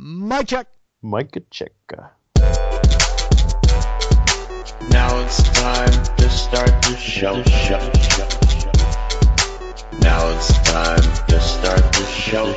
Mic check. Micah check. Now it's time to start the show. Now it's time to start the show.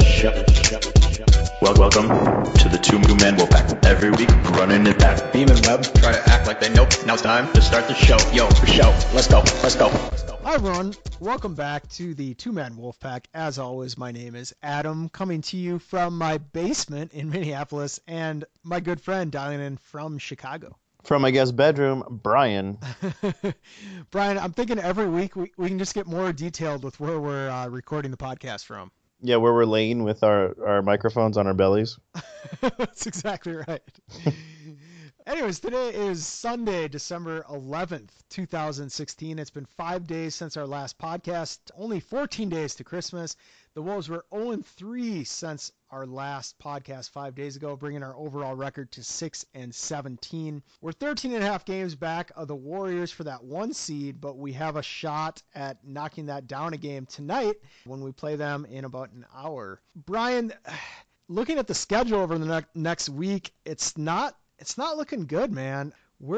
Welcome to the Two Men Wolfpack. Every week, running it back. Beam and Webb try to act like they know. Now it's time to start the show. Yo, for show. Let's go. Hi everyone, welcome back to the Two-Man Wolfpack. As always, my name is Adam, coming to you from my basement in Minneapolis, and my good friend dialing in from Chicago. From my guest bedroom, Brian. Brian, I'm thinking every week we can just get more detailed with where we're recording the podcast from. Yeah, where we're laying with our microphones on our bellies. That's exactly right. Anyways, today is Sunday, December 11th, 2016. It's been 5 days since our last podcast, only 14 days to Christmas. The Wolves were 0-3 since our last podcast 5 days ago, bringing our overall record to 6-17. We're 13 and a half games back of the Warriors for that one seed, but we have a shot at knocking that down a game tonight when we play them in about an hour. Brian, looking at the schedule over the next week, it's not looking good, man.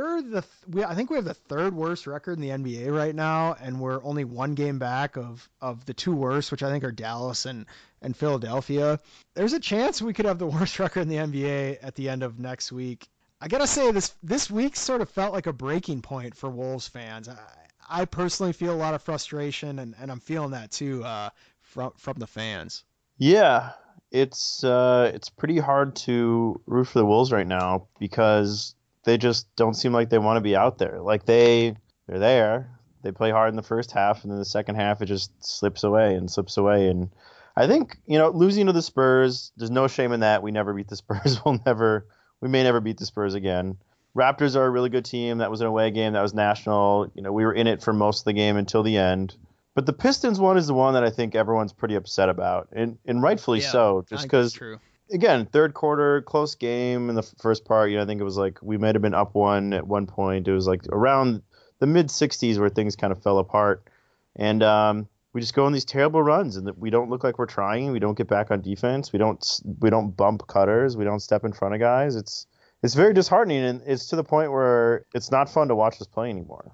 I think we have the third worst record in the NBA right now, and we're only one game back of the two worst, which I think are Dallas and Philadelphia. There's a chance we could have the worst record in the NBA at the end of next week. I gotta say, this week sort of felt like a breaking point for Wolves fans. I personally feel a lot of frustration, and I'm feeling that too from the fans. Yeah, it's pretty hard to root for the Wolves right now because they just don't seem like they want to be out there. Like they're there. They play hard in the first half, and then the second half it just slips away. And I think, losing to the Spurs, there's no shame in that. We never beat the Spurs. We may never beat the Spurs again. Raptors are a really good team. That was an away game. That was national. We were in it for most of the game until the end. But the Pistons one is the one that I think everyone's pretty upset about, and rightfully so, just because, again, third quarter, close game in the first part. I think it was like we might have been up one at one point. It was like around the mid-60s where things kind of fell apart. And we just go on these terrible runs, and we don't look like we're trying. We don't get back on defense. We don't bump cutters. We don't step in front of guys. It's very disheartening, and it's to the point where it's not fun to watch us play anymore.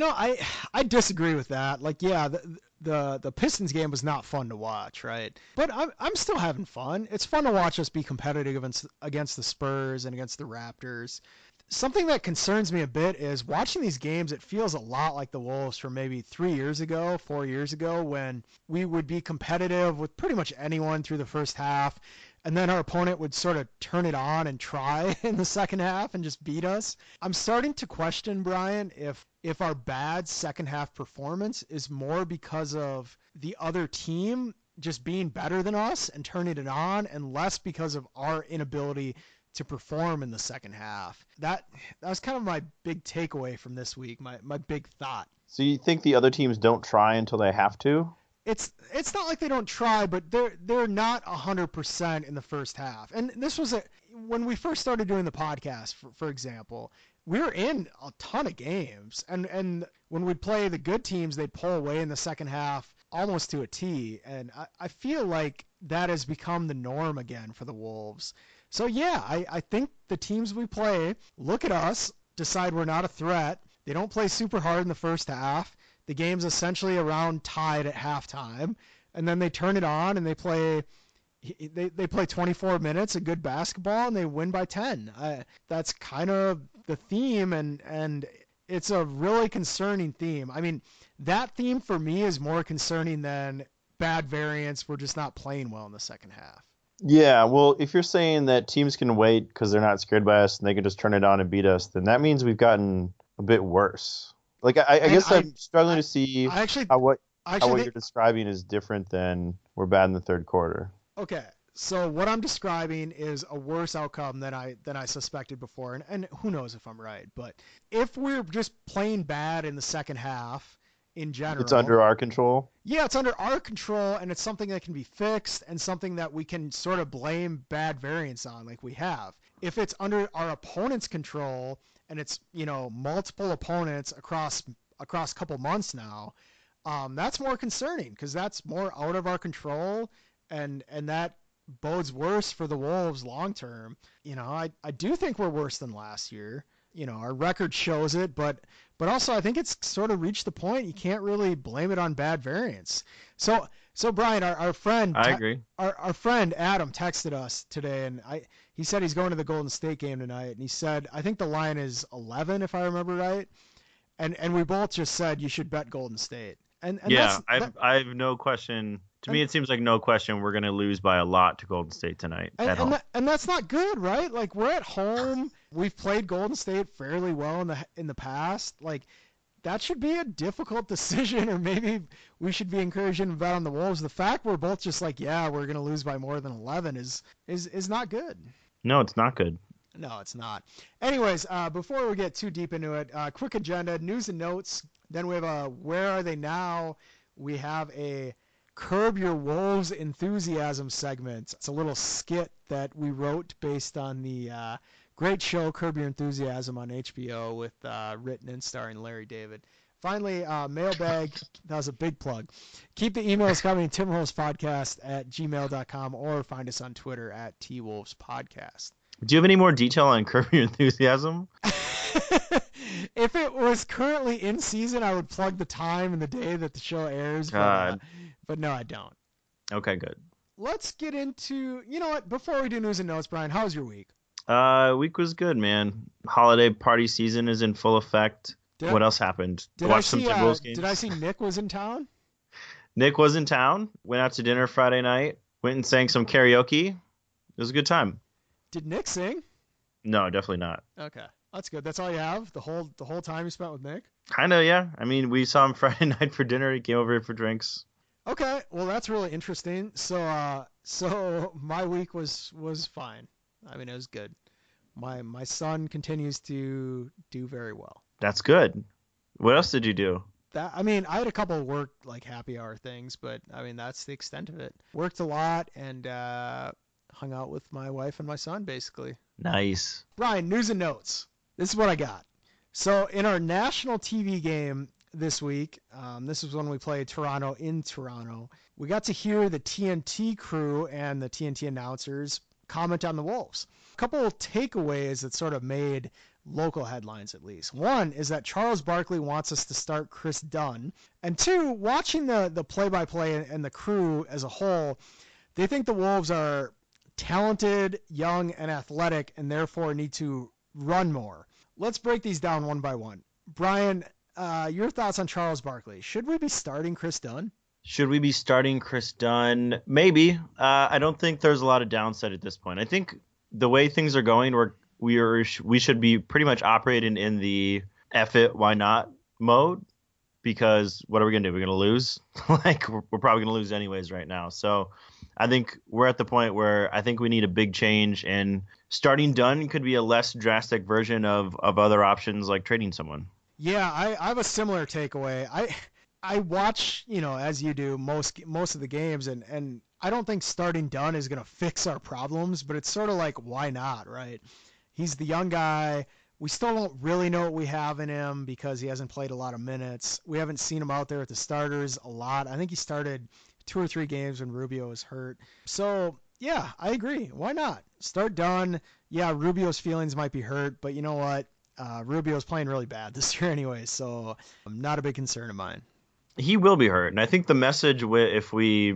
I disagree with that. Like, yeah, the Pistons game was not fun to watch, right? But I'm still having fun. It's fun to watch us be competitive against the Spurs and against the Raptors. Something that concerns me a bit is watching these games, it feels a lot like the Wolves from maybe 4 years ago, when we would be competitive with pretty much anyone through the first half, and then our opponent would sort of turn it on and try in the second half and just beat us. I'm starting to question, Brian, if our bad second half performance is more because of the other team just being better than us and turning it on, and less because of our inability to perform in the second half. That was kind of my big takeaway from this week, my big thought. So you think the other teams don't try until they have to? It's not like they don't try, but they're not 100% in the first half. And this was when we first started doing the podcast, for example, we were in a ton of games, and when we'd play the good teams, they'd pull away in the second half almost to a T. And I feel like that has become the norm again for the Wolves. So yeah, I think the teams we play look at us, decide we're not a threat. They don't play super hard in the first half. The game's essentially around tied at halftime, and then they turn it on and they play 24 minutes of good basketball, and they win by 10. That's kind of the theme, and it's a really concerning theme. I mean, that theme for me is more concerning than bad variance. We're just not playing well in the second half. Yeah, well, if you're saying that teams can wait because they're not scared by us and they can just turn it on and beat us, then that means we've gotten a bit worse. Like, I guess I'm struggling to see how what you're describing is different than we're bad in the third quarter. Okay, so what I'm describing is a worse outcome than I suspected before, and who knows if I'm right. But if we're just playing bad in the second half in general, it's under our control. Yeah, it's under our control, and it's something that can be fixed, and something that we can sort of blame bad variance on, like we have. If it's under our opponent's control, and it's multiple opponents across a couple months now, that's more concerning because that's more out of our control, and that bodes worse for the Wolves long term. I do think we're worse than last year. Our record shows it, but also I think it's sort of reached the point you can't really blame it on bad variance. So Brian, our friend, I agree. Our friend Adam texted us today, and he said he's going to the Golden State game tonight, and he said I think the line is 11 if I remember right, and we both just said you should bet Golden State. And yeah, I have no question. To me, it seems like no question we're going to lose by a lot to Golden State tonight at home. And that's not good, right? Like, we're at home. We've played Golden State fairly well in the past. Like, that should be a difficult decision, or maybe we should be encouraging to bet on the Wolves. The fact we're both just like, yeah, we're going to lose by more than 11 is not good. No, it's not good. No, it's not. Anyways, before we get too deep into it, quick agenda, news and notes. Then we have a Where Are They Now? We have a Curb Your Wolves Enthusiasm segment. It's a little skit that we wrote based on the great show Curb Your Enthusiasm on HBO with written and starring Larry David. Finally, mailbag. That was a big plug. Keep the emails coming, timwolvespodcast@gmail.com, or find us on Twitter @twolvespodcast. Do you have any more detail on Curb Your Enthusiasm? If it was currently in season, I would plug the time and the day that the show airs. But no, I don't. Okay, good. Let's get into, you know what, before we do news and notes, Brian, how was your week? Week was good, man. Holiday party season is in full effect. What else happened? Watched some Timberwolves games. Did I see Nick was in town? Nick was in town. Went out to dinner Friday night. Went and sang some karaoke. It was a good time. Did Nick sing? No, definitely not. Okay. That's good. That's all you have? The whole time you spent with Nick? Kind of, yeah. I mean, we saw him Friday night for dinner. He came over here for drinks. Okay. Well, that's really interesting. So my week was fine. I mean, it was good. My son continues to do very well. That's good. What else did you do? I had a couple of work, like, happy hour things, but I mean, that's the extent of it. Worked a lot and hung out with my wife and my son, basically. Nice. Brian, news and notes. This is what I got. So in our national TV game this week, this was when we played Toronto in Toronto, we got to hear the TNT crew and the TNT announcers comment on the Wolves. A couple of takeaways that sort of made local headlines, at least. One is that Charles Barkley wants us to start Chris Dunn. And two, watching the play-by-play and the crew as a whole, they think the Wolves are talented, young, and athletic, and therefore need to run more. Let's break these down one by one. Brian, your thoughts on Charles Barkley. Should we be starting Chris Dunn? Should we be starting Chris Dunn? Maybe. I don't think there's a lot of downside at this point. I think the way things are going, we should be pretty much operating in the F it, why not mode, because what are we going to do? We're going to lose? Like, we're probably going to lose anyways right now. So I think we're at the point where I think we need a big change, and starting Dunn could be a less drastic version of other options like trading someone. Yeah, I have a similar takeaway. I watch, as you do, most of the games, and I don't think starting Dunn is going to fix our problems, but it's sort of like, why not, right? He's the young guy. We still don't really know what we have in him because he hasn't played a lot of minutes. We haven't seen him out there with the starters a lot. I think he started 2 or 3 games when Rubio was hurt. So, yeah, I agree. Why not? Start Dunn. Yeah, Rubio's feelings might be hurt, but you know what? Rubio's playing really bad this year anyway, so not a big concern of mine. He will be hurt, and I think the message if we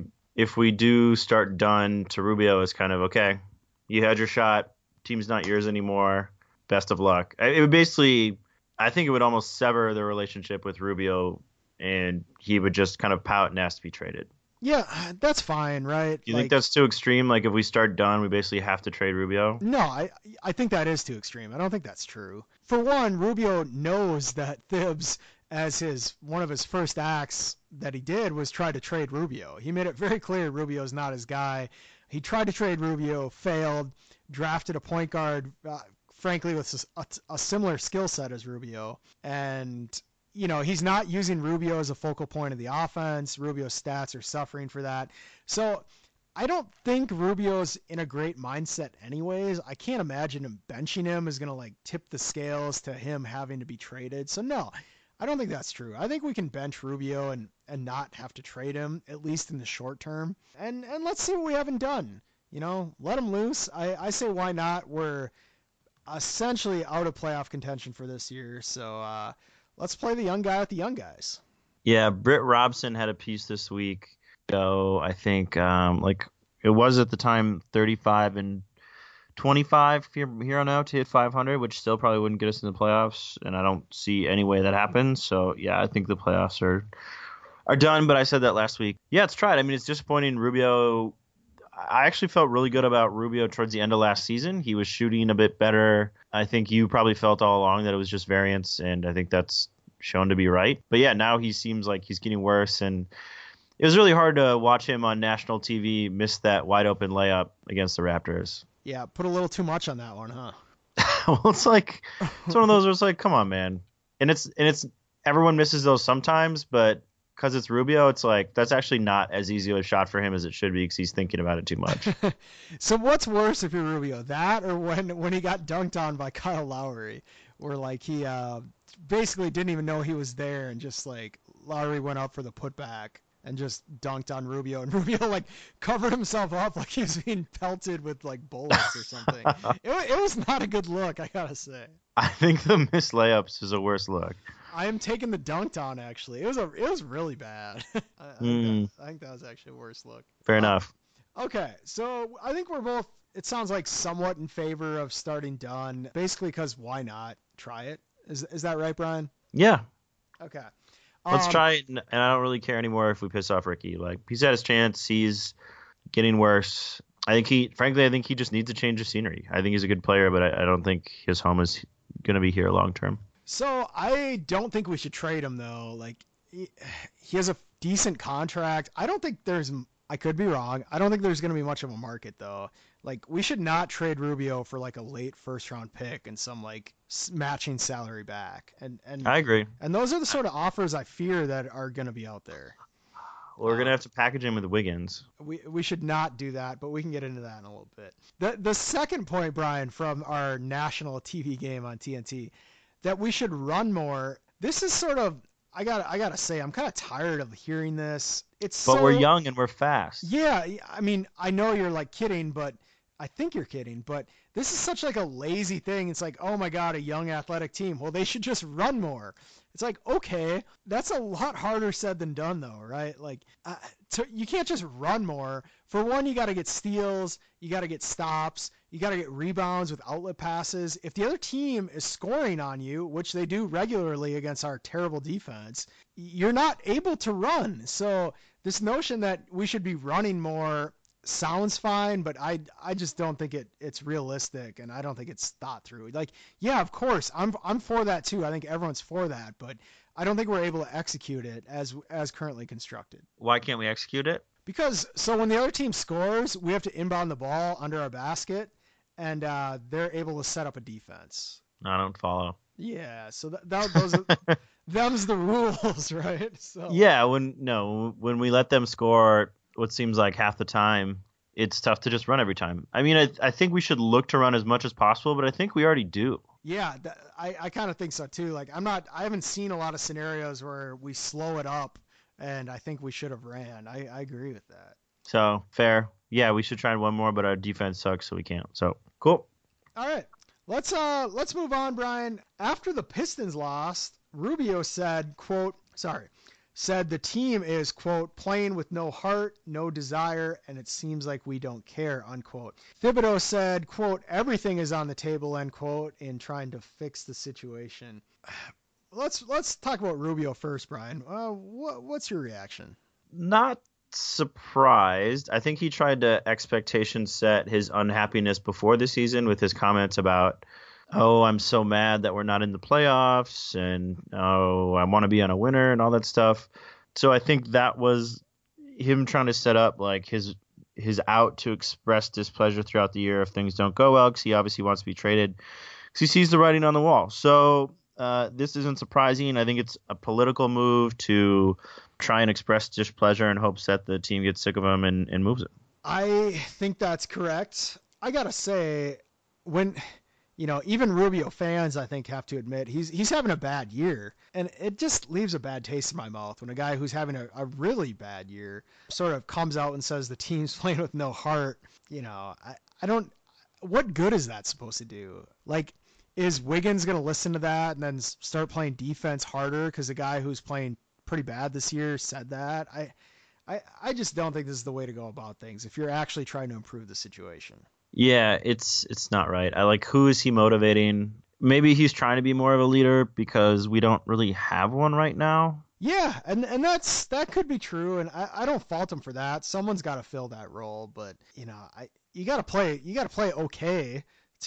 do start Dunn to Rubio is kind of, okay, you had your shot, team's not yours anymore, best of luck. It would basically, I think it would almost sever the relationship with Rubio, and he would just kind of pout and ask to be traded. Yeah, that's fine, right? Do you think that's too extreme? Like, if we start Dunn, we basically have to trade Rubio? No, I think that is too extreme. I don't think that's true. For one, Rubio knows that Thibs, as one of his first acts that he did, was try to trade Rubio. He made it very clear Rubio's not his guy. He tried to trade Rubio, failed, drafted a point guard, frankly, with a similar skill set as Rubio. And he's not using Rubio as a focal point of the offense. Rubio's stats are suffering for that. So I don't think Rubio's in a great mindset anyways. I can't imagine him benching him is going to tip the scales to him having to be traded. So no, I don't think that's true. I think we can bench Rubio and not have to trade him, at least in the short term. And let's see what we haven't done. let them loose. I say why not? We're essentially out of playoff contention for this year, so let's play the young guy with the young guys. Yeah, Britt Robson had a piece this week. So I think it was at the time 35 and 25 here on out to hit 500, which still probably wouldn't get us in the playoffs, and I don't see any way that happens. So yeah, I think the playoffs are done. But I said that last week. Yeah, it's tried. I mean, it's disappointing. Rubio. I actually felt really good about Rubio towards the end of last season. He was shooting a bit better. I think you probably felt all along that it was just variance, and I think that's shown to be right. But yeah, now he seems like he's getting worse, and it was really hard to watch him on national TV miss that wide open layup against the Raptors. Yeah, put a little too much on that one, huh? Well, it's one of those where it's like, come on, man. And it's everyone misses those sometimes, but because it's Rubio, it's like that's actually not as easy a shot for him as it should be because he's thinking about it too much. So what's worse if you're Rubio, that or when he got dunked on by Kyle Lowry, where like he basically didn't even know he was there and just like Lowry went up for the putback and just dunked on Rubio, and Rubio like covered himself up like he was being pelted with like bullets or something. It was not a good look, I gotta say. I think the missed layups is a worse look. I am taking the dunked on actually. It was really bad. I think that was actually a worse look. Fair enough. Okay, so I think we're both. It sounds like somewhat in favor of starting Dunn, basically because why not try it? Is that right, Brian? Yeah. Okay. Let's try it, and I don't really care anymore if we piss off Ricky. Like, he's had his chance. He's getting worse. I think he just needs to change the scenery. I think he's a good player, but I don't think his home is going to be here long term. So I don't think we should trade him, though. Like, he has a decent contract. I don't think I could be wrong. I don't think there's going to be much of a market, though. Like, we should not trade Rubio for, like, a late first-round pick and some, like, matching salary back. And I agree. And those are the sort of offers I fear that are going to be out there. Well, we're going to have to package him with Wiggins. We should not do that, but we can get into that in a little bit. The second point, Brian, from our national TV game on TNT, that we should run more. This is sort of, I gotta say, I'm kind of tired of hearing this. But we're young and we're fast. Yeah, I mean, I know you're like kidding, but I think you're kidding. But this is such like a lazy thing. It's like, oh my God, a young athletic team. Well, they should just run more. It's like, okay, that's a lot harder said than done, though, right? Like, you can't just run more. For one, you got to get steals, you got to get stops, you got to get rebounds with outlet passes. If the other team is scoring on you, which they do regularly against our terrible defense, you're not able to run. So this notion that we should be running more sounds fine, but I just don't think it's realistic, and I don't think it's thought through. Like, yeah, of course, I'm for that too. I think everyone's for that, but I don't think we're able to execute it as currently constructed. Why can't we execute it? Because so when the other team scores, we have to inbound the ball under our basket, and they're able to set up a defense. I don't follow. Yeah, so those them's the rules, right? So yeah, when we let them score what seems like half the time, it's tough to just run every time. I mean, I think we should look to run as much as possible, but I think we already do. Yeah, I kind of think so too. Like, I haven't seen a lot of scenarios where we slow it up, and I think we should have ran. I agree with that. So fair. Yeah, we should try one more, but our defense sucks, so we can't. So cool. All right, let's move on, Brian. After the Pistons lost, Rubio said the team is, quote, playing with no heart, no desire, and it seems like we don't care, unquote. Thibodeau said, quote, everything is on the table, end quote, in trying to fix the situation. Let's talk about Rubio first, Brian. What's your reaction? Not surprised. I think he tried to expectation set his unhappiness before the season with his comments about, oh, I'm so mad that we're not in the playoffs, and oh, I want to be on a winner and all that stuff. So I think that was him trying to set up like his out to express displeasure throughout the year if things don't go well, because he obviously wants to be traded because he sees the writing on the wall. So this isn't surprising. I think it's a political move to try and express displeasure in hopes that the team gets sick of him and moves it. I think that's correct. I got to say, when even Rubio fans, I think, have to admit he's having a bad year. And it just leaves a bad taste in my mouth when a guy who's having a really bad year sort of comes out and says the team's playing with no heart. I don't. What good is that supposed to do? Like, is Wiggins going to listen to that and then start playing defense harder because the guy who's playing pretty bad this year said that? I just don't think this is the way to go about things if you're actually trying to improve the situation. Yeah, it's not right. I like, who is he motivating? Maybe he's trying to be more of a leader because we don't really have one right now. Yeah, and that could be true, and I don't fault him for that. Someone's got to fill that role, but you got to play okay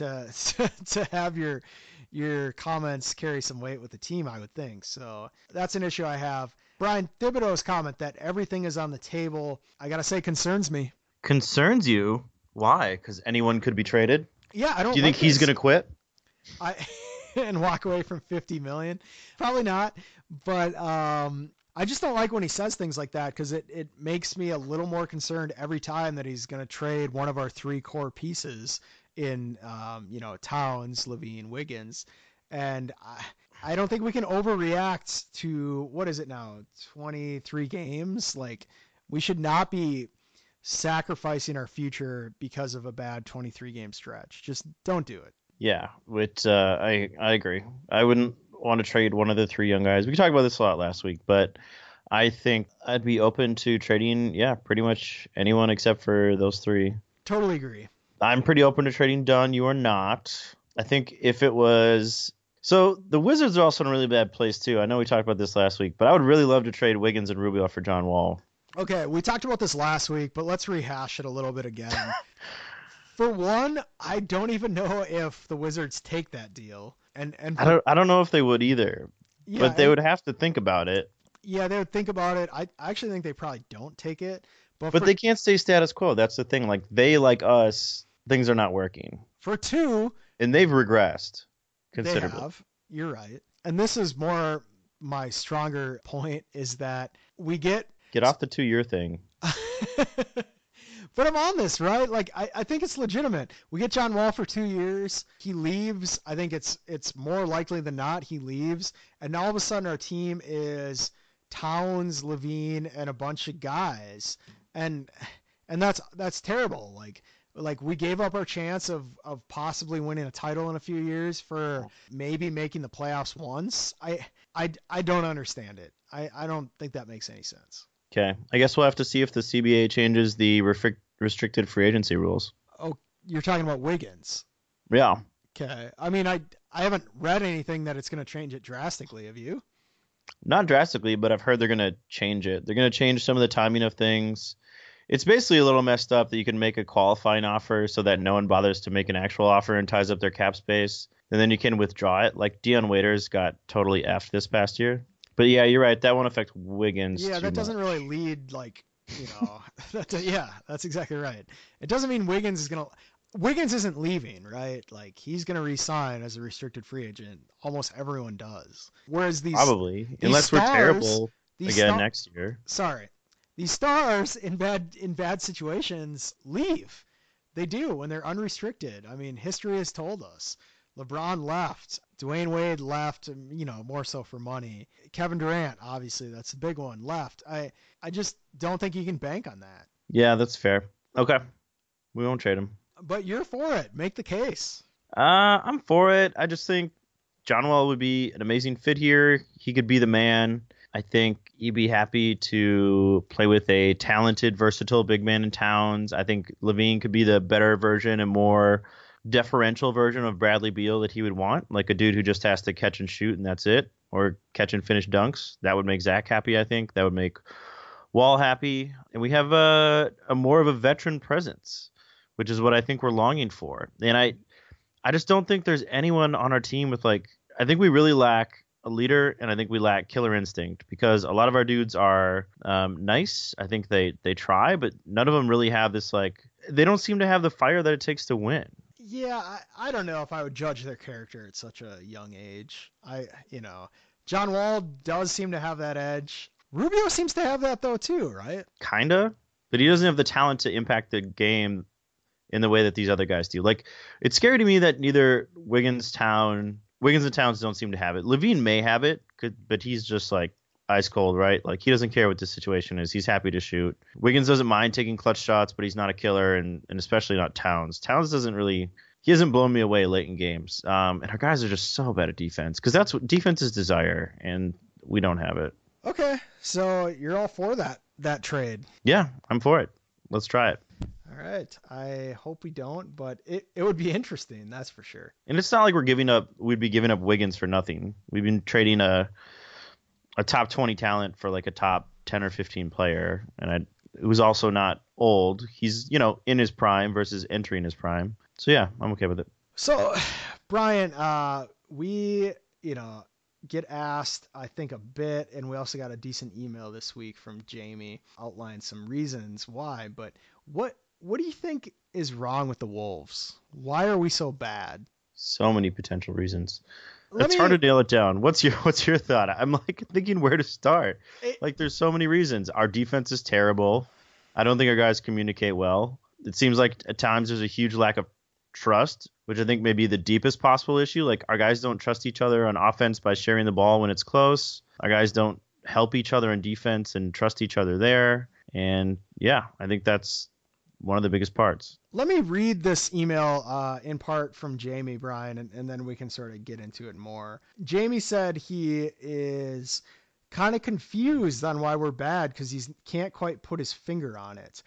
to have your comments carry some weight with the team, I would think. So that's an issue I have. Brian Thibodeau's comment that everything is on the table, I got to say, concerns me. Concerns you? Why? Because anyone could be traded? Yeah, I don't. Do you think he's going to quit? And walk away from $50 million? Probably not. But I just don't like when he says things like that because it makes me a little more concerned every time that he's going to trade one of our three core pieces in Towns, LaVine, Wiggins, and I don't think we can overreact to, what is it now, 23 games? Like, we should not be sacrificing our future because of a bad 23 game stretch. Just don't do it. Yeah, I agree. I wouldn't want to trade one of the three young guys. We talked about this a lot last week, but I think I'd be open to trading, pretty much anyone except for those three. Totally agree. I'm pretty open to trading Dunn. You are not. I think if it was... So the Wizards are also in a really bad place, too. I know we talked about this last week, but I would really love to trade Wiggins and Rubio for John Wall. Okay, we talked about this last week, but let's rehash it a little bit again. For one, I don't even know if the Wizards take that deal. And I don't know if they would either. Yeah, but they would have to think about it. Yeah, they would think about it. I actually think they probably don't take it. But they can't stay status quo. That's the thing. Like, they, like us, things are not working. For two... And they've regressed considerably. They have. You're right. And this is more my stronger point, is that we get off the 2-year thing. But I'm on this, right? Like, I think it's legitimate. We get John Wall for 2 years. He leaves. I think it's more likely than not he leaves. And all of a sudden our team is Towns, LaVine, and a bunch of guys. And that's terrible. Like we gave up our chance of possibly winning a title in a few years for maybe making the playoffs once. I don't understand it. I don't think that makes any sense. Okay. I guess we'll have to see if the CBA changes the restricted free agency rules. Oh, you're talking about Wiggins. Yeah. Okay. I mean, I haven't read anything that it's going to change it drastically. Have you? Not drastically, but I've heard they're going to change it. They're going to change some of the timing of things. It's basically a little messed up that you can make a qualifying offer so that no one bothers to make an actual offer and ties up their cap space. And then you can withdraw it. Like Dion Waiters got totally effed this past year. But yeah, you're right. That won't affect Wiggins. Yeah, that doesn't really lead, like, yeah, that's exactly right. It doesn't mean Wiggins isn't leaving, right? Like, he's going to re-sign as a restricted free agent. Almost everyone does. Whereas unless we're terrible again next year. Sorry. These stars in bad situations leave. They do when they're unrestricted. I mean, history has told us. LeBron left. Dwayne Wade left, more so for money. Kevin Durant, obviously, that's a big one, left. I just don't think you can bank on that. Yeah, that's fair. Okay. We won't trade him. But you're for it. Make the case. I'm for it. I just think John Wall would be an amazing fit here. He could be the man. I think he'd be happy to play with a talented, versatile big man in Towns. I think LaVine could be the better version and more deferential version of Bradley Beal that he would want, like a dude who just has to catch and shoot and that's it, or catch and finish dunks. That would make Zach happy, I think. That would make Wall happy. And we have a more of a veteran presence, which is what I think we're longing for. And I just don't think there's anyone on our team with, like, I think we really lack a leader, and I think we lack killer instinct because a lot of our dudes are nice. I think they try, but none of them really have this, like, they don't seem to have the fire that it takes to win. Yeah, I don't know if I would judge their character at such a young age. John Wall does seem to have that edge. Rubio seems to have that though too, right? Kinda, but he doesn't have the talent to impact the game in the way that these other guys do. Like, it's scary to me that neither Wiggins and Towns don't seem to have it. Levine may have it, but he's just like ice cold, right? Like, he doesn't care what the situation is. He's happy to shoot. Wiggins doesn't mind taking clutch shots, but he's not a killer, and especially not Towns. Towns he hasn't blown me away late in games. And our guys are just so bad at defense, because that's what defense is desire, and we don't have it. Okay, so you're all for that trade. Yeah, I'm for it. Let's try it. All right. I hope we don't, but it would be interesting, that's for sure. And it's not like we'd be giving up Wiggins for nothing. We've been trading a top 20 talent for like a top 10 or 15 player, and it was also not old. He's, in his prime versus entering his prime. So yeah, I'm okay with it. So, Brian, we, get asked, I think, a bit, and we also got a decent email this week from Jamie outlining some reasons why, but what do you think is wrong with the Wolves? Why are we so bad? So many potential reasons. It's hard to nail it down. What's your thought? I'm like thinking where to start. There's so many reasons. Our defense is terrible. I don't think our guys communicate well. It seems like at times there's a huge lack of trust, which I think may be the deepest possible issue. Like, our guys don't trust each other on offense by sharing the ball when it's close. Our guys don't help each other in defense and trust each other there. And yeah, I think that's one of the biggest parts. Let me read this email in part from Jamie, Brian, and then we can sort of get into it more. Jamie said he is kind of confused on why we're bad because he can't quite put his finger on it.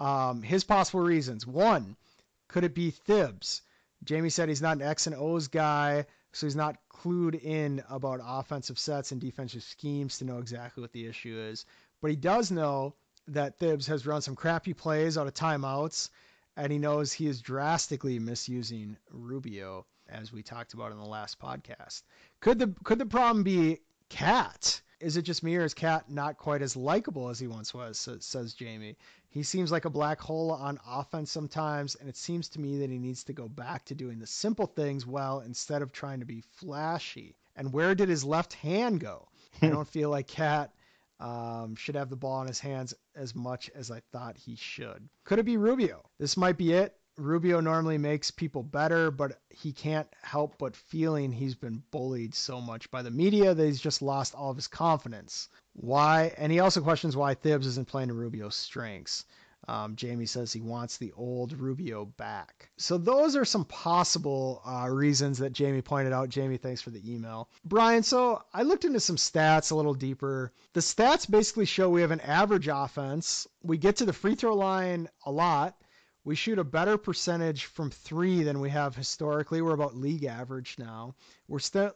His possible reasons. One, could it be Thibs? Jamie said he's not an X and O's guy, so he's not clued in about offensive sets and defensive schemes to know exactly what the issue is. But he does know that Thibs has run some crappy plays out of timeouts, and he knows he is drastically misusing Rubio, as we talked about in the last podcast. Could the problem be Cat? Is it just me, or is Cat not quite as likable as he once was, says Jamie. He seems like a black hole on offense sometimes, and it seems to me that he needs to go back to doing the simple things well instead of trying to be flashy. And where did his left hand go? I don't feel like Cat should have the ball in his hands as much as I thought he should. Could it be Rubio? This might be it. Rubio normally makes people better, but he can't help but feeling he's been bullied so much by the media that he's just lost all of his confidence. Why? And he also questions why Thibs isn't playing to Rubio's strengths. Jamie says he wants the old Rubio back. So those are some possible reasons that Jamie pointed out. Jamie, thanks for the email. Brian, so I looked into some stats a little deeper. The stats basically show we have an average offense. We get to the free throw line a lot. We shoot a better percentage from three than we have historically. We're about league average now. We're still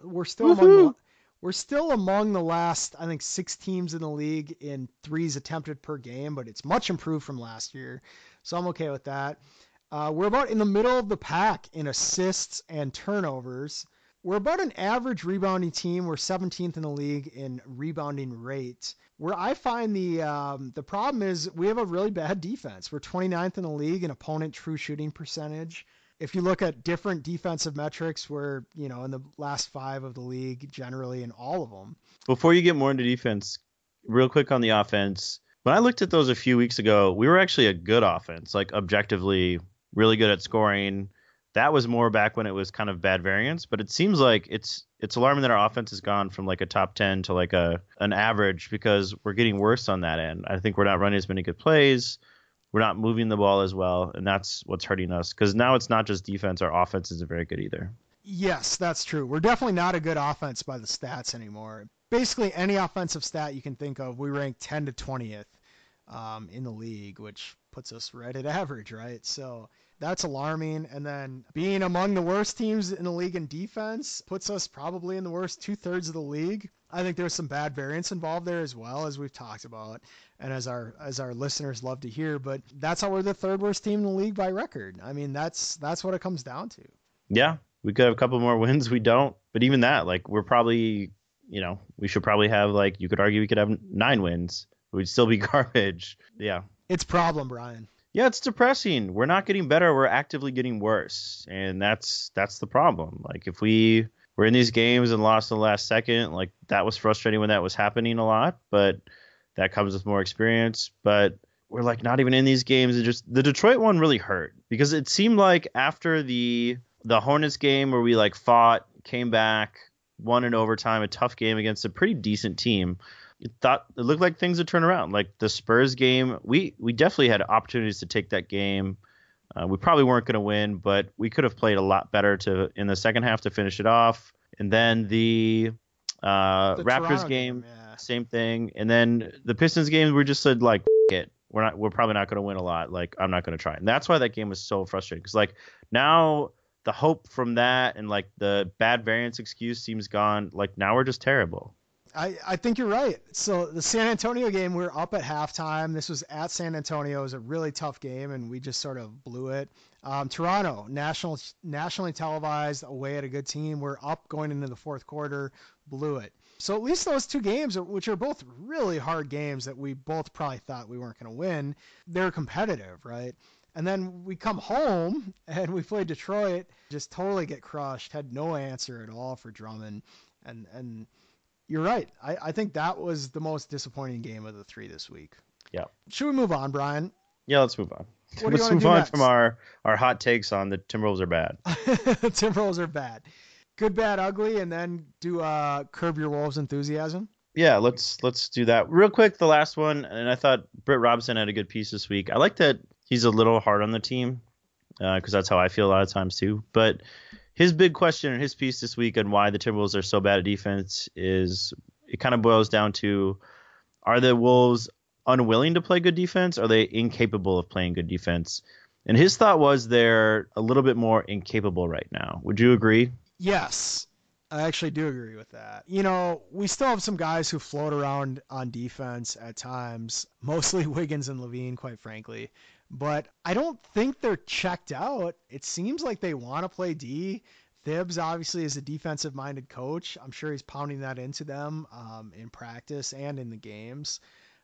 among the last, I think, 6 teams in the league in threes attempted per game, but it's much improved from last year. So I'm okay with that. We're about in the middle of the pack in assists and turnovers. We're about an average rebounding team. We're 17th in the league in rebounding rate. Where I find the problem is we have a really bad defense. We're 29th in the league in opponent true shooting percentage. If you look at different defensive metrics, we're, in the last 5 of the league, generally in all of them. Before you get more into defense, real quick on the offense. When I looked at those a few weeks ago, we were actually a good offense, like objectively really good at scoring. That was more back when it was kind of bad variance, but it seems like it's alarming that our offense has gone from like a top 10 to like an average because we're getting worse on that end. I think we're not running as many good plays. We're not moving the ball as well, and that's what's hurting us because now it's not just defense. Our offense isn't very good either. Yes, that's true. We're definitely not a good offense by the stats anymore. Basically, any offensive stat you can think of, we rank 10 to 20th in the league, which puts us right at average, right? So that's alarming. And then being among the worst teams in the league in defense puts us probably in the worst 2/3 of the league. I think there's some bad variance involved there as well, as we've talked about, and as our listeners love to hear. But that's how we're the 3rd worst team in the league by record. I mean, that's what it comes down to. Yeah, we could have a couple more wins. We don't. But even that, like, we're probably, we should probably have, like, you could argue we could have 9 wins. We'd still be garbage. Yeah. It's problem, Brian. Yeah, it's depressing. We're not getting better. We're actively getting worse. And that's the problem. Like, if we were in these games and lost in the last second, like, that was frustrating when that was happening a lot. But that comes with more experience. But we're like not even in these games. The Detroit one really hurt because it seemed like after the Hornets game where we like fought, came back, won in overtime, a tough game against a pretty decent team. It looked like things would turn around. Like the Spurs game, we definitely had opportunities to take that game. We probably weren't going to win, but we could have played a lot better in the second half to finish it off. And then the Raptors Toronto game, yeah. same thing. And then the Pistons game, we just said like, it. We're probably not going to win a lot. Like I'm not going to try. And that's why that game was so frustrating. Because like now the hope from that and like the bad variance excuse seems gone. Like now we're just terrible. I think you're right. So the San Antonio game, we were up at halftime. This was at San Antonio. It was a really tough game, and we just sort of blew it. Toronto, nationally televised, away at a good team. We're up going into the fourth quarter, blew it. So at least those two games, which are both really hard games that we both probably thought we weren't going to win, they're competitive, right? And then we come home and we play Detroit, just totally get crushed, had no answer at all for Drummond, and you're right. I think that was the most disappointing game of the three this week. Yeah. Should we move on, Brian? Yeah, let's move on. Let's move on from our hot takes on the Timberwolves are bad. Timberwolves are bad. Good, bad, ugly, and then do Curb Your Wolves enthusiasm. Yeah, let's do that real quick. The last one, and I thought Britt Robinson had a good piece this week. I like that he's a little hard on the team because that's how I feel a lot of times too. But his big question in his piece this week on why the Timberwolves are so bad at defense is it kind of boils down to, are the Wolves unwilling to play good defense? Or are they incapable of playing good defense? And his thought was they're a little bit more incapable right now. Would you agree? Yes, I actually do agree with that. You know, we still have some guys who float around on defense at times, mostly Wiggins and Levine, quite frankly. But I don't think they're checked out. It seems like they want to play D. Thibs obviously is a defensive-minded coach. I'm sure he's pounding that into them in practice and in the games.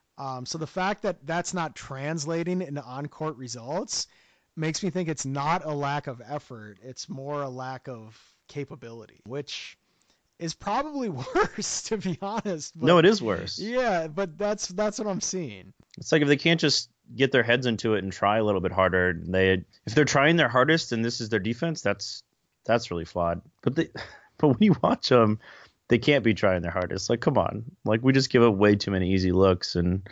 So the fact that that's not translating into on-court results makes me think it's not a lack of effort. It's more a lack of capability, which is probably worse, to be honest. But, no, it is worse. Yeah, but that's what I'm seeing. It's like if they can't just get their heads into it and try a little bit harder, if they're trying their hardest and this is their defense, that's really flawed. But when you watch them, they can't be trying their hardest. Like, come on. Like, we just give up way too many easy looks and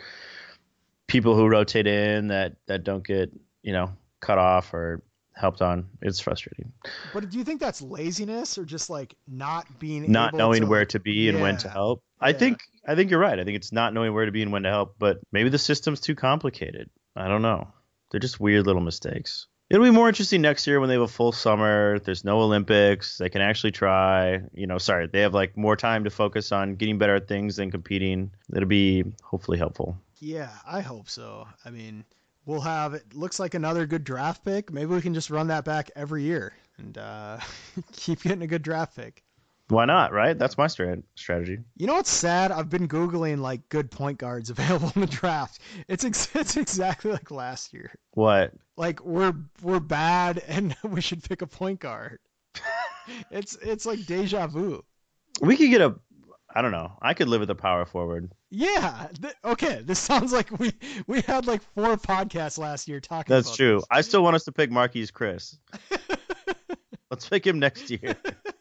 people who rotate in that don't get, cut off or helped on. It's frustrating. But do you think that's laziness or just like not knowing where to be and when to help? Yeah. I think you're right. I think it's not knowing where to be and when to help, but maybe the system's too complicated. I don't know. They're just weird little mistakes. It'll be more interesting next year when they have a full summer. There's no Olympics. They can actually try. They have like more time to focus on getting better at things than competing. It'll be hopefully helpful. Yeah, I hope so. I mean, we'll have, it looks like another good draft pick. Maybe we can just run that back every year and keep getting a good draft pick. Why not, right? That's my strategy. You know what's sad? I've been Googling like good point guards available in the draft. It's exactly like last year. What? Like we're bad and we should pick a point guard. It's like deja vu. We could get I don't know. I could live with a power forward. Yeah. Okay. This sounds like we had like 4 podcasts last year talking That's about true. this. I still want us to pick Marquise Chris. Let's pick him next year.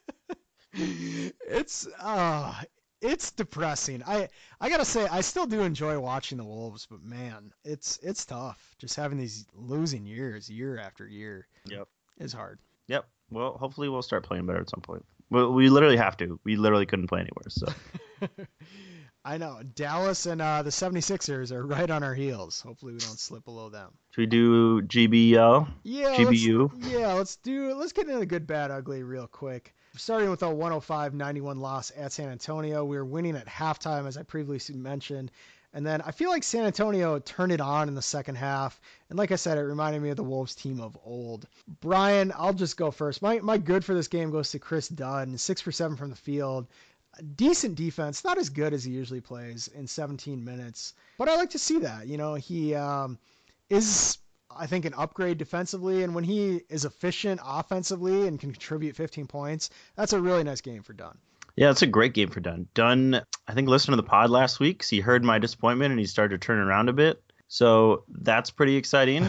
It's depressing. I gotta say, I still do enjoy watching the Wolves, but man, it's tough. Just having these losing years, year after year. Yep. Is hard. Yep. Well, hopefully we'll start playing better at some point. Well, we literally have to. We literally couldn't play anywhere. So. I know. Dallas and the 76ers are right on our heels. Hopefully we don't slip below them. Should we do GBL? Yeah. GBU? Let's get into the good, bad, ugly real quick. Starting with a 105-91 loss at San Antonio. We were winning at halftime, as I previously mentioned. And then I feel like San Antonio turned it on in the second half. And like I said, it reminded me of the Wolves team of old. Brian, I'll just go first. My good for this game goes to Chris Dunn, 6 for 7 from the field. Decent defense, not as good as he usually plays in 17 minutes. But I like to see that. He is, I think, an upgrade defensively. And when he is efficient offensively and can contribute 15 points, that's a really nice game for Dunn. Yeah, it's a great game for Dunn. Dunn, I think, listened to the pod last week because he heard my disappointment and he started to turn around a bit. So that's pretty exciting.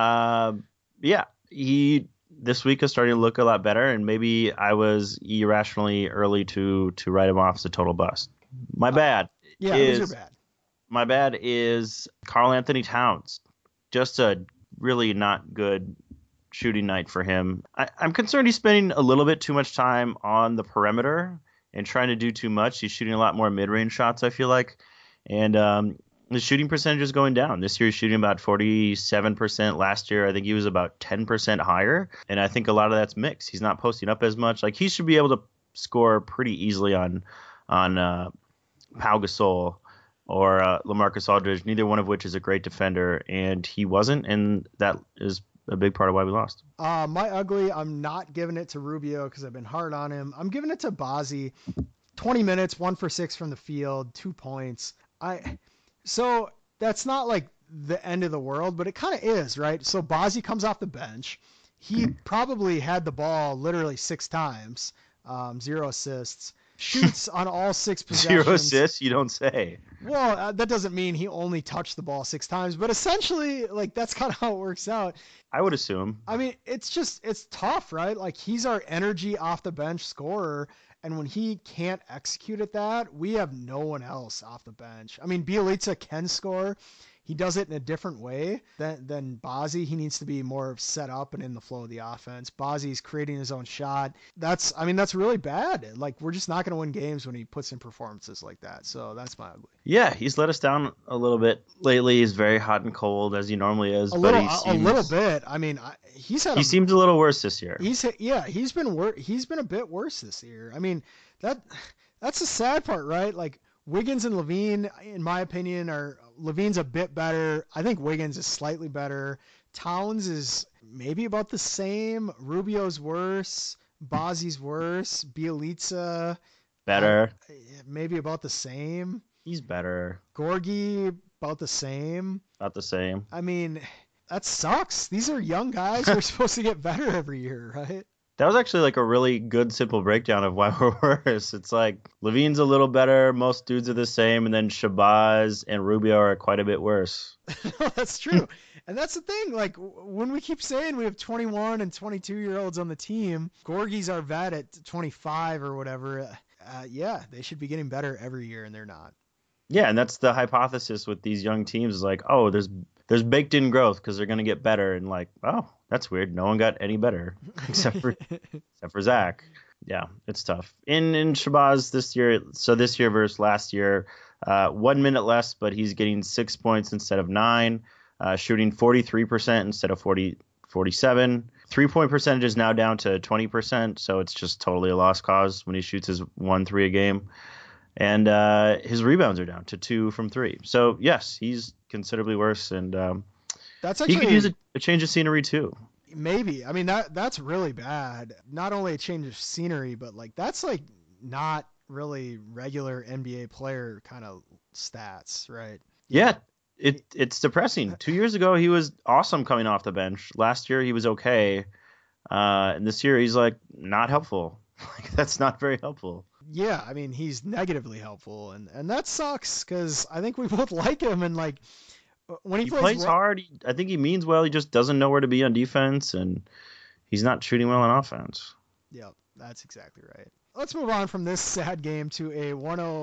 Yeah, he this week is starting to look a lot better, and maybe I was irrationally early to write him off as a total bust. My bad. Yeah, it was your bad. My bad is Karl Anthony Towns. Just a really not good shooting night for him. I'm concerned he's spending a little bit too much time on the perimeter and trying to do too much. He's shooting a lot more mid-range shots, I feel like. And the shooting percentage is going down. This year he's shooting about 47%. Last year I think he was about 10% higher. And I think a lot of that's mixed. He's not posting up as much. Like, he should be able to score pretty easily on Pau Gasol or LaMarcus Aldridge, neither one of which is a great defender, and he wasn't, and that is a big part of why we lost. My ugly, I'm not giving it to Rubio because I've been hard on him. I'm giving it to Bazzi. 20 minutes, 1 for 6 from the field, 2 points. So that's not like the end of the world, but it kind of is, right? So Bazzi comes off the bench. He probably had the ball literally 6 times, 0 assists. Shoots on all 6 possessions. 0 assists? You don't say. Well, that doesn't mean he only touched the ball 6 times, but essentially, like, that's kind of how it works out. I would assume. I mean, it's tough, right? Like, he's our energy off the bench scorer, and when he can't execute at that, we have no one else off the bench. I mean, Bjelica can score. He does it in a different way than Bazzi. He needs to be more set up and in the flow of the offense. Bazzi's creating his own shot. That's really bad. Like, we're just not going to win games when he puts in performances like that. So that's my ugly. Yeah, he's let us down a little bit lately. He's very hot and cold, as he normally is. A little bit. I mean, he seems a little worse this year. He's been a bit worse this year. I mean, that's the sad part, right? Like, Wiggins and LaVine, in my opinion, LaVine's a bit better. I think Wiggins is slightly better. Towns is maybe about the same. Rubio's worse. Bazzi's worse. Bjelica better. Maybe about the same. He's better. Gorgie about the same. About the same. I mean, that sucks. These are young guys who are supposed to get better every year, right? That was actually like a really good, simple breakdown of why we're worse. It's like LaVine's a little better, most dudes are the same, and then Shabazz and Rubio are quite a bit worse. That's true. And that's the thing. Like, when we keep saying we have 21 and 22-year-olds on the team, Gorgie's our vet at 25 or whatever. Yeah, they should be getting better every year, and they're not. Yeah, and that's the hypothesis with these young teams is like, oh, there's baked in growth because they're going to get better. And like, oh, that's weird. No one got any better except for Zach. Yeah, it's tough. In Shabazz this year, so this year versus last year, 1 minute less, but he's getting 6 points instead of 9, shooting 43% instead of 47. 3-point percentage is now down to 20%, so it's just totally a lost cause when he shoots his 1-3 a game. And his rebounds are down to 2 from 3. So, yes, he's considerably worse, and that's actually, he could use a change of scenery too. Maybe. I mean, that's really bad. Not only a change of scenery, but like that's like not really regular NBA player kind of stats, right? Yeah, it's depressing. 2 years ago, he was awesome coming off the bench. Last year, he was okay. And this year, he's like not helpful. Like, that's not very helpful. Yeah, I mean, he's negatively helpful, and that sucks because I think we both like him, and like when he plays hard, I think he means well. He just doesn't know where to be on defense, and he's not shooting well on offense. Yep, that's exactly right. Let's move on from this sad game to a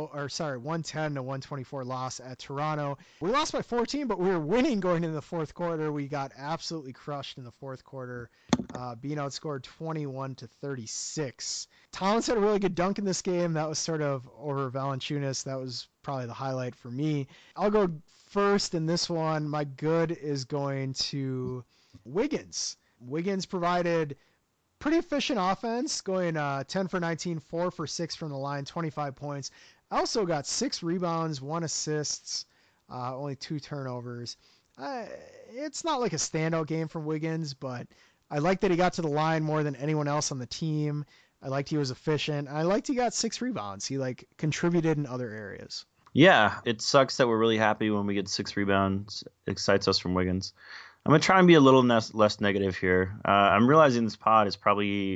110 to 124 loss at Toronto. We lost by 14, but we were winning going into the fourth quarter. We got absolutely crushed in the fourth quarter, being outscored 21 to 36. Towns had a really good dunk in this game. That was sort of over Valanciunas. That was probably the highlight for me. I'll go first in this one. My good is going to Wiggins. Wiggins provided pretty efficient offense, going 10 for 19, 4 for 6 from the line, 25 points. I also got 6 rebounds, 1 assists, only 2 turnovers. It's not like a standout game from Wiggins, but I like that he got to the line more than anyone else on the team. I liked he was efficient. I liked he got 6 rebounds. He like contributed in other areas. Yeah, it sucks that we're really happy when we get 6 rebounds. It excites us from Wiggins. I'm going to try and be a little less negative here. I'm realizing this pod is probably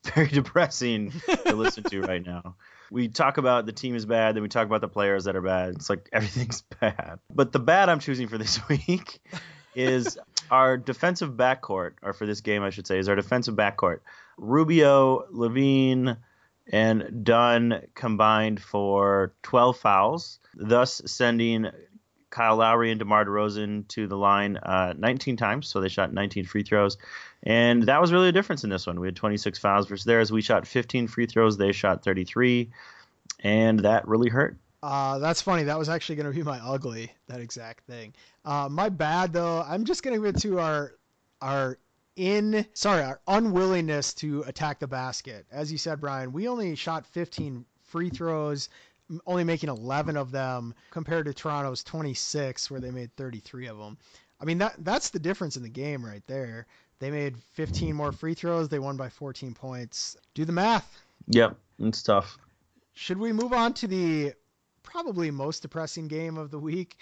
very depressing to listen to right now. We talk about the team is bad, then we talk about the players that are bad. It's like everything's bad. But the bad I'm choosing for this week is our defensive backcourt, or for this game, I should say, is our defensive backcourt. Rubio, Levine, and Dunn combined for 12 fouls, thus sending Kyle Lowry and DeMar DeRozan to the line 19 times, so they shot 19 free throws. And that was really a difference in this one. We had 26 fouls versus theirs. We shot 15 free throws. They shot 33, and that really hurt. That's funny. That was actually going to be my ugly, that exact thing. My bad, though, I'm just going to give it to our unwillingness to attack the basket. As you said, Brian, we only shot 15 free throws, only making 11 of them compared to Toronto's 26, where they made 33 of them. I mean, that's the difference in the game right there. They made 15 more free throws. They won by 14 points. Do the math. Yep, it's tough. Should we move on to the probably most depressing game of the week?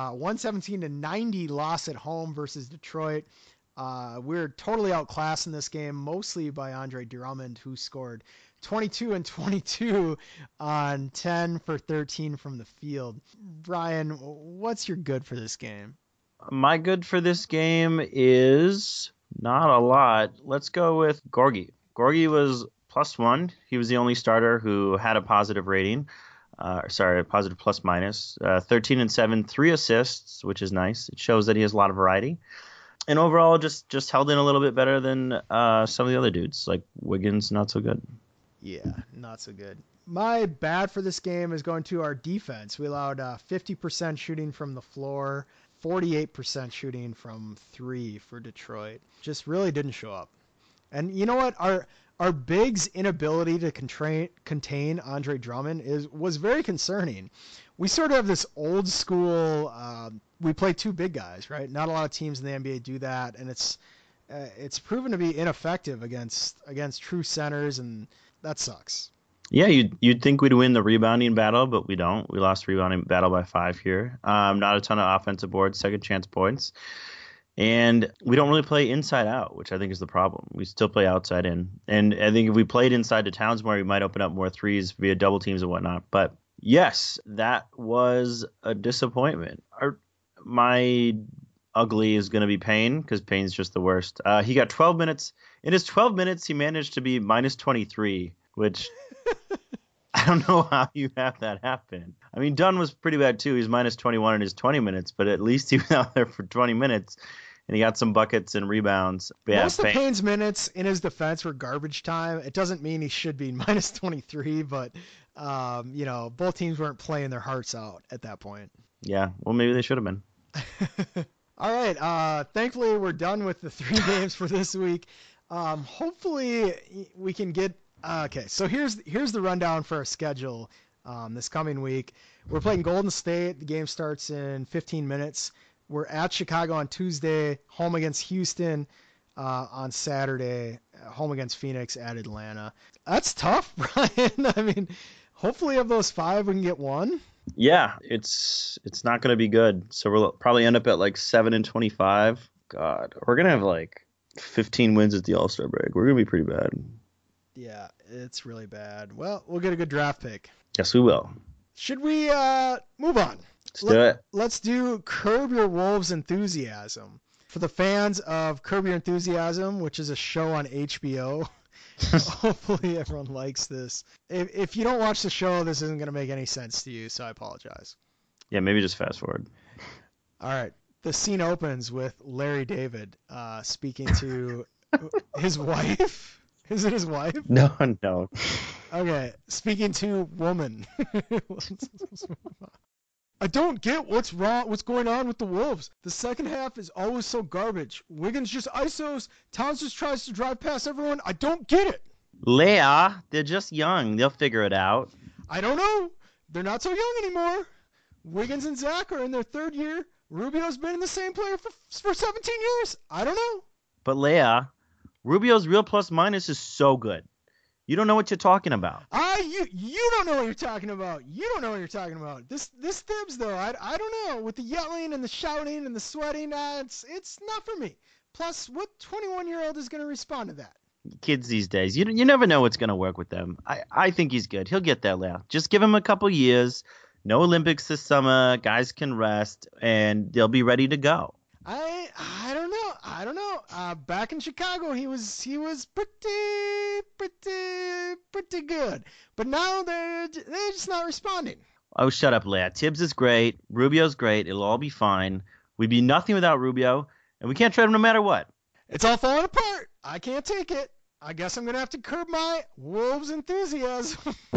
117-90 loss at home versus Detroit. We're totally outclassed in this game, mostly by Andre Drummond, who scored 22 and 22 on 10 for 13 from the field. Brian, what's your good for this game? My good for this game is not a lot. Let's go with Gorgie. Gorgie was +1. He was the only starter who had a positive rating. A positive plus minus. 13 and 7, 3 assists, which is nice. It shows that he has a lot of variety. And overall, just held in a little bit better than some of the other dudes. Like Wiggins, not so good. Yeah, not so good. My bad for this game is going to our defense. We allowed 50% shooting from the floor, 48% shooting from 3 for Detroit. Just really didn't show up. And you know what? Our bigs' inability to contain Andre Drummond was very concerning. We sort of have this old school. We play 2 big guys, right? Not a lot of teams in the NBA do that, and it's proven to be ineffective against true centers, and that sucks. Yeah, you'd think we'd win the rebounding battle, but we don't. We lost the rebounding battle by 5 here. Not a ton of offensive boards, second chance points. And we don't really play inside out, which I think is the problem. We still play outside in. And I think if we played inside to Towns more, we might open up more threes via double teams and whatnot. But yes, that was a disappointment. My ugly is going to be Payne, because Payne's just the worst. He got 12 minutes. In his 12 minutes, he managed to be minus 23, which I don't know how you have that happen. I mean, Dunn was pretty bad too. He's minus 21 in his 20 minutes, but at least he was out there for 20 minutes, and he got some buckets and rebounds. Yeah, most of Payne's minutes in his defense were garbage time. It doesn't mean he should be minus 23, but both teams weren't playing their hearts out at that point. Yeah, well, maybe they should have been. All right. Thankfully, we're done with the 3 games for this week. Hopefully, we can get. Okay, so here's the rundown for our schedule this coming week. We're playing Golden State. The game starts in 15 minutes. We're at Chicago on Tuesday, home against Houston on Saturday, home against Phoenix, at Atlanta. That's tough, Brian. I mean, hopefully of those 5, we can get 1. Yeah, it's not going to be good. So we'll probably end up at like 7 and 25. God, we're going to have like 15 wins at the All-Star break. We're going to be pretty bad. Yeah, it's really bad. Well, we'll get a good draft pick. Yes, we will. Should we move on? Let's do it. Let's do Curb Your Wolves Enthusiasm. For the fans of Curb Your Enthusiasm, which is a show on HBO, hopefully everyone likes this. If you don't watch the show, this isn't going to make any sense to you, so I apologize. Yeah, maybe just fast forward. All right. The scene opens with Larry David speaking to his wife. Is it his wife? No. Okay, speaking to woman. I don't get what's going on with the Wolves. The second half is always so garbage. Wiggins just ISOs. Towns just tries to drive past everyone. I don't get it. Leah, they're just young. They'll figure it out. I don't know. They're not so young anymore. Wiggins and Zach are in their 3rd year. Rubio's been the same player for 17 years. I don't know. But Leah, Rubio's real plus minus is so good. You don't know what you're talking about. You don't know what you're talking about. You don't know what you're talking about. This Thibs though, I don't know. With the yelling and the shouting and the sweating, it's not for me. Plus, what 21-year-old is going to respond to that? Kids these days, you never know what's going to work with them. I think he's good. He'll get there, Leo. Just give him a couple years. No Olympics this summer. Guys can rest, and they'll be ready to go. I don't know. Back in Chicago, he was pretty good. But now they're just not responding. Oh, shut up, Leo. Tibbs is great. Rubio's great. It'll all be fine. We'd be nothing without Rubio, and we can't trade him no matter what. It's all falling apart. I can't take it. I guess I'm going to have to curb my Wolves enthusiasm.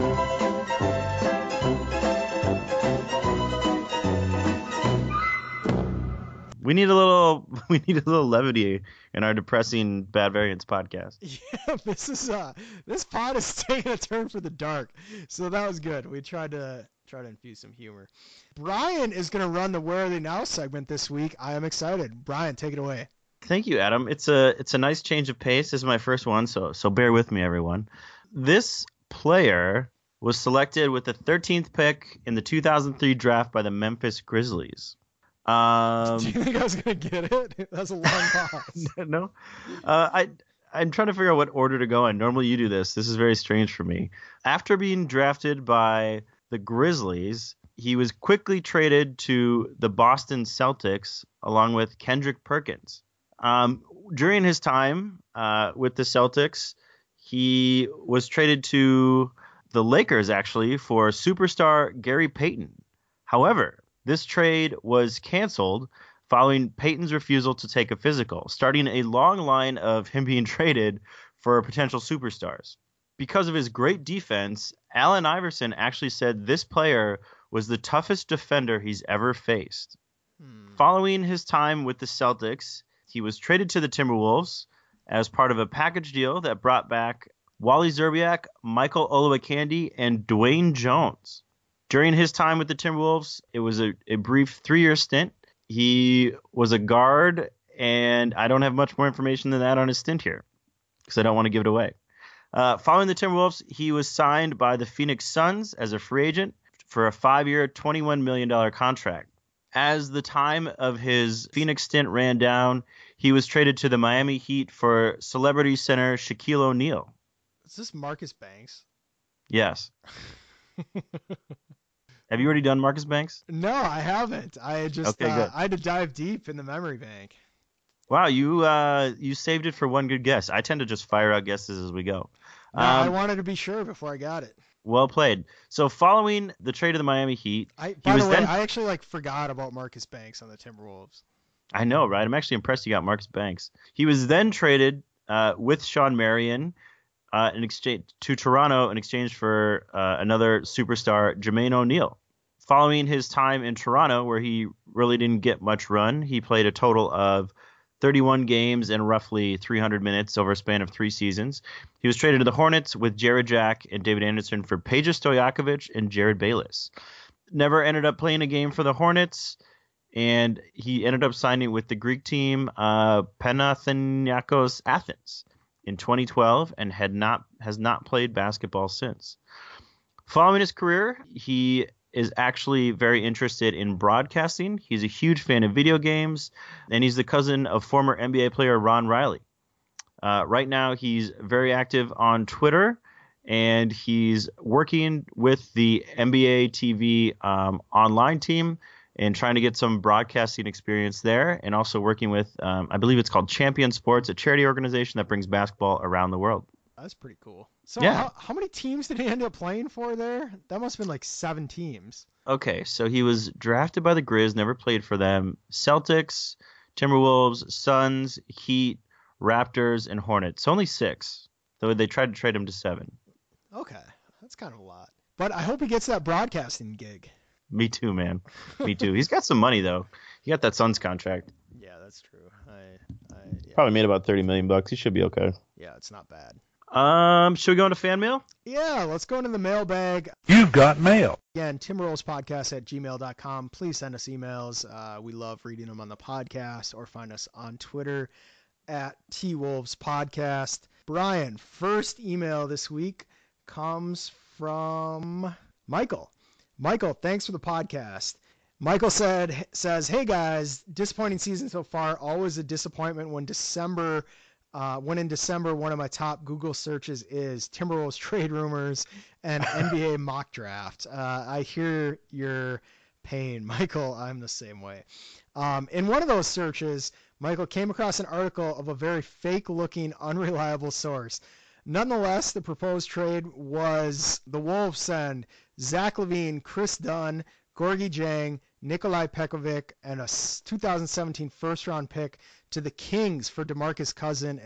We need a little levity in our depressing Bad Variants podcast. Yeah, this pod is taking a turn for the dark. So that was good. We tried to infuse some humor. Brian is going to run the Where Are They Now segment this week. I am excited. Brian, take it away. Thank you, Adam. It's a nice change of pace. This is my first one, so bear with me, everyone. This player was selected with the 13th pick in the 2003 draft by the Memphis Grizzlies. Do you think I was going to get it? That's a long pause. No. I'm trying to figure out what order to go in. Normally you do this. This is very strange for me. After being drafted by the Grizzlies, he was quickly traded to the Boston Celtics along with Kendrick Perkins. During his time with the Celtics, he was traded to the Lakers, actually, for superstar Gary Payton. However, this trade was canceled following Payton's refusal to take a physical, starting a long line of him being traded for potential superstars. Because of his great defense, Allen Iverson actually said this player was the toughest defender he's ever faced. Following his time with the Celtics, he was traded to the Timberwolves as part of a package deal that brought back Wally Szczerbiak, Michael Olowokandi, and Dwayne Jones. During his time with the Timberwolves, it was a brief 3-year stint. He was a guard, and I don't have much more information than that on his stint here because I don't want to give it away. Following the Timberwolves, he was signed by the Phoenix Suns as a free agent for a 5-year, $21 million contract. As the time of his Phoenix stint ran down, he was traded to the Miami Heat for celebrity center Shaquille O'Neal. Is this Marcus Banks? Yes. Have you already done Marcus Banks? No, I haven't. I just Okay, good. I had to dive deep in the memory bank. Wow, you saved it for one good guess. I tend to just fire out guesses as we go. No, I wanted to be sure before I got it. Well played. So following the trade to the Miami Heat, By the way, I actually forgot about Marcus Banks on the Timberwolves. I know, right? I'm actually impressed you got Marcus Banks. He was then traded with Sean Marion in exchange to Toronto in exchange for another superstar, Jermaine O'Neal. Following his time in Toronto, where he really didn't get much run, he played a total of 31 games and roughly 300 minutes over a span of 3 seasons. He was traded to the Hornets with Jared Jack and David Anderson for Peja Stojakovic and Jared Bayless. Never ended up playing a game for the Hornets, and he ended up signing with the Greek team Panathinaikos Athens in 2012 and has not played basketball since. Following his career, he is actually very interested in broadcasting. He's a huge fan of video games, and he's the cousin of former NBA player Ron Riley. Right now, he's very active on Twitter, and he's working with the NBA TV online team and trying to get some broadcasting experience there, and also working with, I believe it's called Champion Sports, a charity organization that brings basketball around the world. That's pretty cool. So Yeah. how many teams did he end up playing for there? That must have been 7 teams. Okay, so he was drafted by the Grizz, never played for them. Celtics, Timberwolves, Suns, Heat, Raptors, and Hornets. Only 6, though they tried to trade him to 7. Okay, that's kind of a lot. But I hope he gets that broadcasting gig. Me too, man. Me too. He's got some money, though. He got that Suns contract. Yeah, that's true. Probably made about $30 million. He should be okay. Yeah, it's not bad. Should we go into fan mail? Yeah, let's go into the mailbag. You've got mail. Again, timberrollspodcast@gmail.com. Please send us emails. We love reading them on the podcast, or find us on Twitter at TWolvesPodcast. Brian, first email this week comes from Michael. Michael, thanks for the podcast. Michael says, hey guys, disappointing season so far. Always a disappointment when December when in December, one of my top Google searches is Timberwolves trade rumors and NBA mock draft. I hear your pain, Michael. I'm the same way. In one of those searches, Michael came across an article of a very fake-looking, unreliable source. Nonetheless, the proposed trade was the Wolves send Zach LaVine, Chris Dunn, Gorgui Dieng, Nikolai Pekovic, and a 2017 first-round pick to the Kings for DeMarcus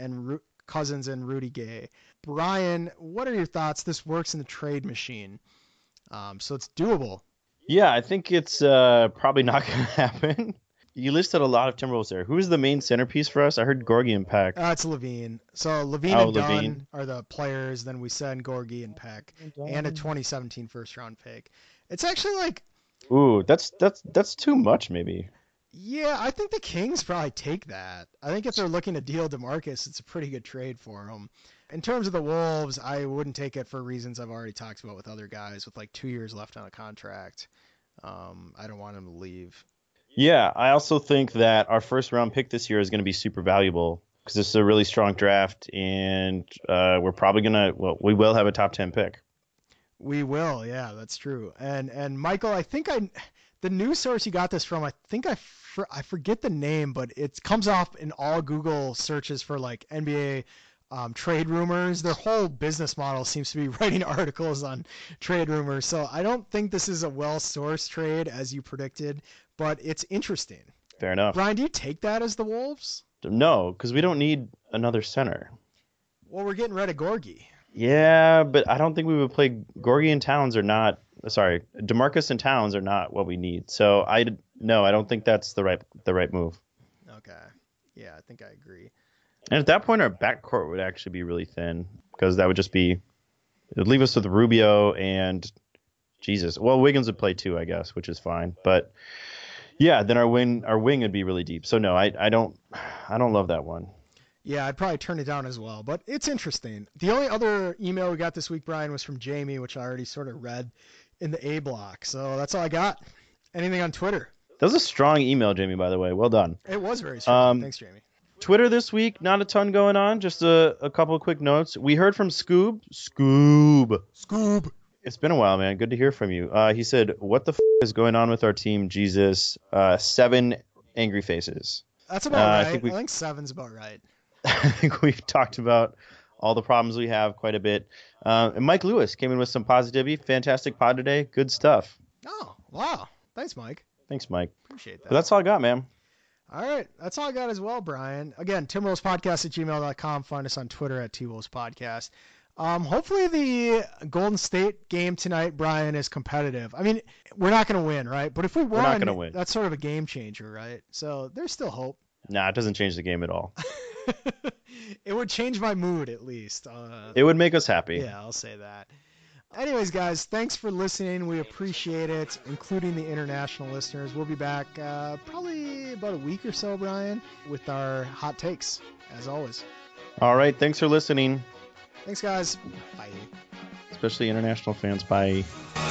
Cousins and Rudy Gay. Brian, what are your thoughts? This works in the trade machine, so it's doable. Yeah, I think it's probably not going to happen. You listed a lot of Timberwolves there. Who's the main centerpiece for us? I heard Gorgui and Peck. It's LaVine. So LaVine and Dunn are the players. Then we send Gorgui and Peck and a 2017 first-round pick. It's actually like... Ooh, that's too much, maybe. Yeah, I think the Kings probably take that. I think if they're looking to deal DeMarcus, it's a pretty good trade for them. In terms of the Wolves, I wouldn't take it for reasons I've already talked about with other guys with like 2 years left on a contract. I don't want him to leave. Yeah, I also think that our first round pick this year is going to be super valuable because this is a really strong draft, and we're probably we will have a top 10 pick. We will, yeah, that's true. And Michael, I think the news source you got this from, I think I forget the name, but it comes off in all Google searches for like NBA trade rumors. Their whole business model seems to be writing articles on trade rumors. So I don't think this is a well-sourced trade as you predicted, but it's interesting. Fair enough. Brian, do you take that as the Wolves? No, because we don't need another center. Well, we're getting rid of Gorgui. Yeah, but I don't think we would play Gorgui and Towns are not. Sorry, DeMarcus and Towns are not what we need. So I don't think that's the right move. Okay. Yeah, I think I agree. And at that point, our backcourt would actually be really thin because that would just be it would leave us with Rubio and Jesus. Well, Wiggins would play too, I guess, which is fine. But yeah, then our wing would be really deep. So no, I don't love that one. Yeah, I'd probably turn it down as well, but it's interesting. The only other email we got this week, Brian, was from Jamie, which I already sort of read in the A block. So that's all I got. Anything on Twitter? That was a strong email, Jamie, by the way. Well done. It was very strong. Thanks, Jamie. Twitter this week, not a ton going on. Just a couple of quick notes. We heard from Scoob. It's been a while, man. Good to hear from you. He said, what the is going on with our team, Jesus? 7 angry faces. That's about right. I think 7's about right. I think we've talked about all the problems we have quite a bit. And Mike Lewis came in with some positivity. Fantastic pod today. Good stuff. Oh, wow. Thanks, Mike. Thanks, Mike. Appreciate that. But that's all I got, man. All right. That's all I got as well, Brian. Again, timwolvespodcast@gmail.com. Find us on Twitter @TWolvesPodcast. Hopefully the Golden State game tonight, Brian, is competitive. I mean, we're not going to win, right? But if we won, we're not going to win. That's sort of a game changer, right? So there's still hope. Nah, it doesn't change the game at all. It would change my mood, at least. It would make us happy. Yeah, I'll say that. Anyways, guys, thanks for listening. We appreciate it, including the international listeners. We'll be back probably about a week or so, Brian, with our hot takes, as always. All right. Thanks for listening. Thanks, guys. Bye. Especially international fans. Bye.